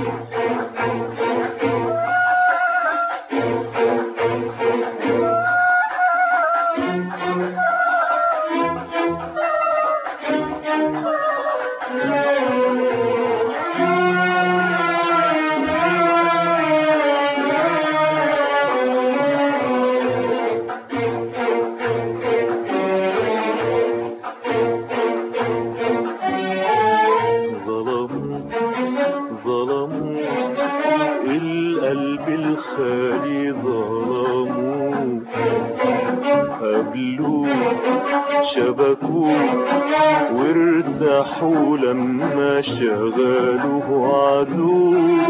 القلب الخالي ظلموه، قبلوه شبكوه وارتاحوا لما شغلوه عدوه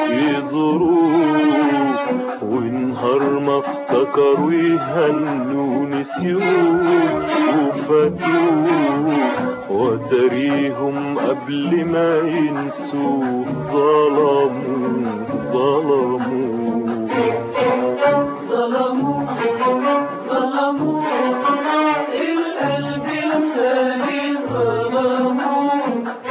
يزوروه، ونهار ما افتكروا يهنوا نسيوه وفاتوه، وتريهم قبل ما ينسوه ظلموه ظلموه ظلموه ظلموه القلب الخالي ظلموه،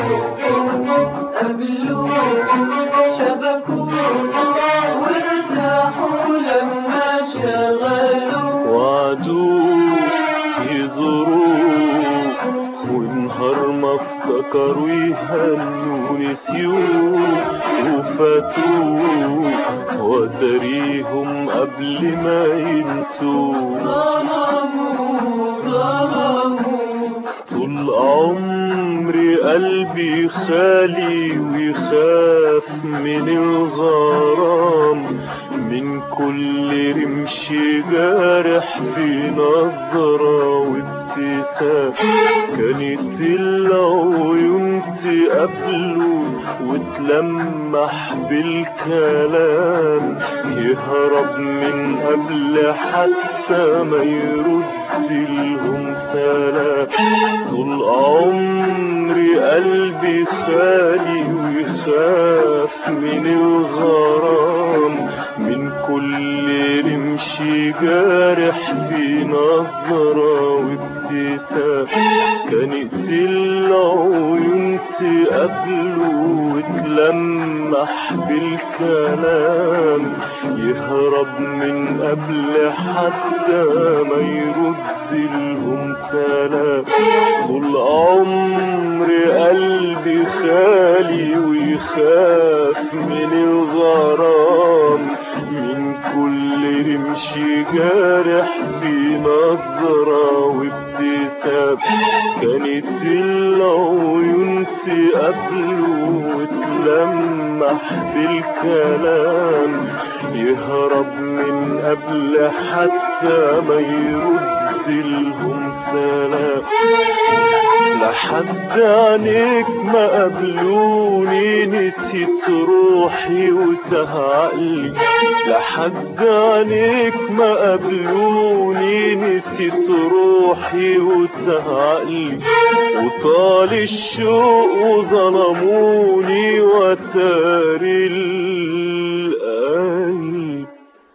قبلوه شبكوه وارتاحوا لما شغلوه وعدوه يزوروه، ونهار ما افتكروا يهنوا نسيوه وفاتوه، وتريهم قبل ما ينسوه ظلموه ظلموه. طول عمري قلبي خالي ويخاف من الغرام، من كل رمش جارح في نظرة وابتسام، كانت العيون تقابله وتلمح بالكلام، يهرب من قبل حتى ما يرد لهم سلام. طول عمري قلبي خالي ويخاف من الغرام، من كل رمش جارح في نظرة وابتسام، كانت العيون تقابله وتلمح بالكلام، يهرب من قبل حتى ما يرد لهم سلام. طول عمري قلبي خالي ويخاف من الغرام، من كل رمش جارح في نظرة وابتسام، كانت العيون تقابله وتلمح بالكلام، يهرب من قبل حتى ما يرد لهم سلام. لحد عينيك ما قابلوني نسيت روحي وتهعقلي، لحد عينيك ما قابلوني نسيت روحي وتهعقلي، وطال الشوق وظلموني وتاري القلب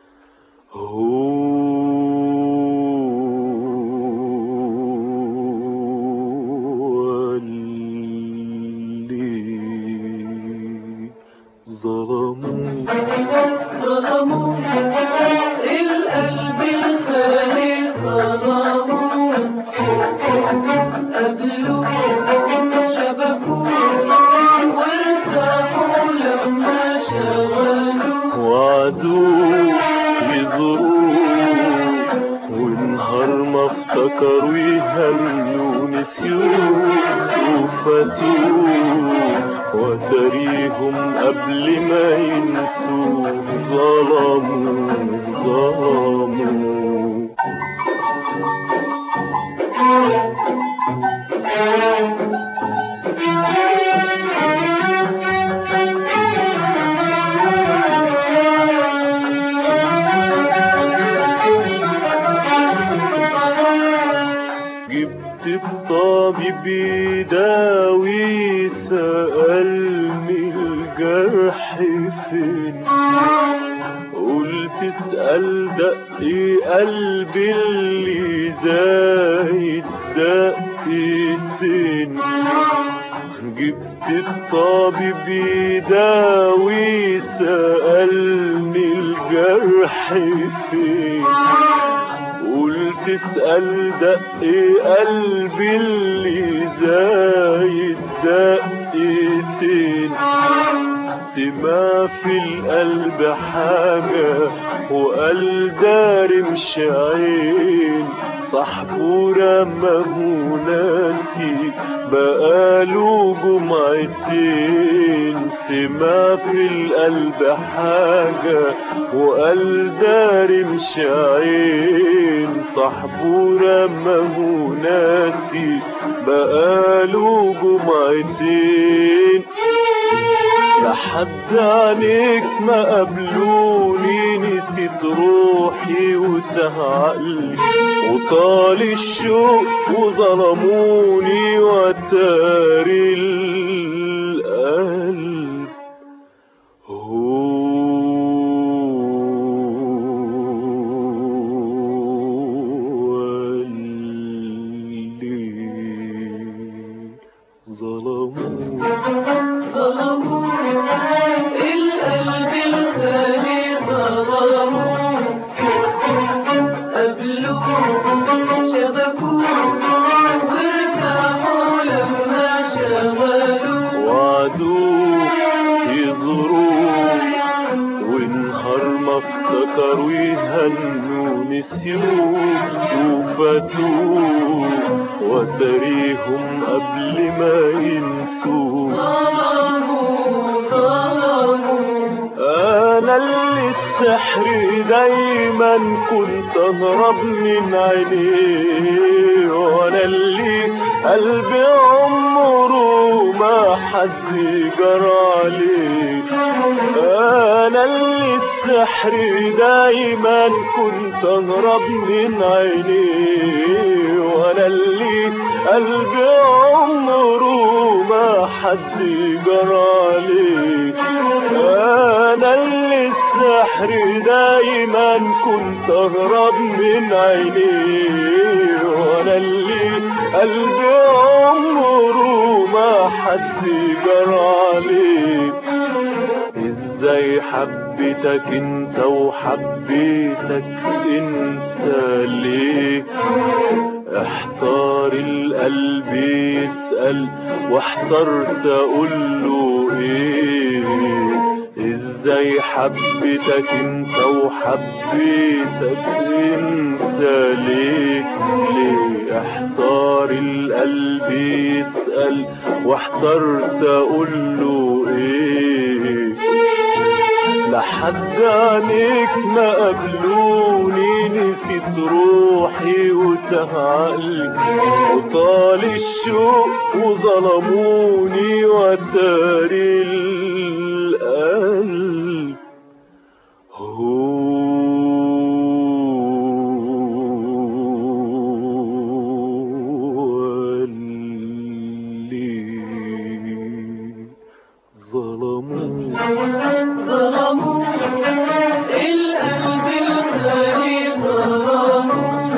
ظلموه القلب الخالي ظلموه، قبلوه شبكوه وارتاحوا لما شغلوه، وعدوه يزوروه، ونهار ما افتكروا يهنوا نسيوه وفاتوه، وتريهم قبل ما ينسوه ظلموه ظلموه. جبت الطبيب يداوي سألني الجرح فين، قلت اسأل دقي قلبي اللي زايد دقيتين، جبت الطبيب يداوي سألني الجرح فين، قلت اسأل دق قلبي اللي زايد دقتين، سما في القلب حاجة وقال داري مش عين، صاحبه رماه ناسي بقاله جمعتين، سما في القلب حاجة وقال داري مش عين، صاحبه رماه ناسي بقاله جمعتين، لحد عنيك ما قبلوني نسيت روحي وتاه عقلي وطال الشوق وظلموني وتاري القلب هو اللي ظلموني القلب الخالي ظلموه، قبلوه شبكوه وارتاحوا لما شغلوه، وعدوه يزوروه ونهار ما افتكروا يهنوا نسيوه وفاتوه وتاريهم قبل ما ينسوه، أنا اللي السحر دايما كنت أهرب من عينيه، وأنا اللي قلبي عمره ما حد جرى عليه، أنا اللي السحر دايما كنت أهرب من عينيه، وأنا اللي قلبي عمره ما حد جرى عليه، أنا اللي السحر دايما كنت أهرب من عينيه، وأنا اللي قلبي عمره ما حد جرى عليه، ازاي حبيتك انت وحبيتك انت ليه، احتار القلب يسأل واحترت اقوله ايه، ازاي حبيتك انت وحبيتك انت ليه، احتار القلب يسأل واحترت اقوله ايه، لحد عنيك ما قبلوني نسيت روحي وتاه عقلي وطال الشوق وظلموني وتاري القلب هو اللي ظلموني القلب الخالي ظلموه،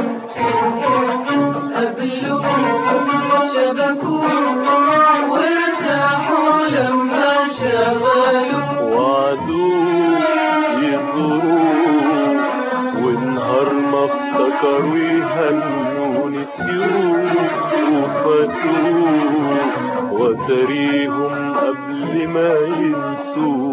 قبلوه شبكوه وارتاحوا لما شغلوه، وعدوه يزوروه ونهار ما افتكروا يهنوا نسيوه وفاتوه وتاريهم قبل ما ينسوه.